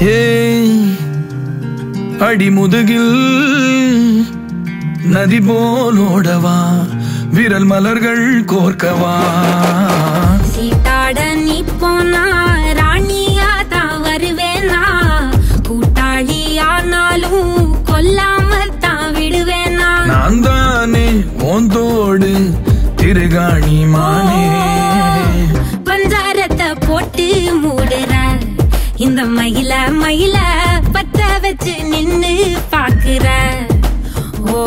அடிமுதுகில் நதி போலோடவா விரல் மலர்கள் கோர்க்கவா சீட்டாட நீ போனா ராணியா தான் வருவேனா கூட்டாளி ஆனாலும் கொல்லாம தான் விடுவேனா நான் தானே ஓந்தோடு திருகாணி மானே பஞ்சாரத்தை போட்டு மூடுற இந்த மயில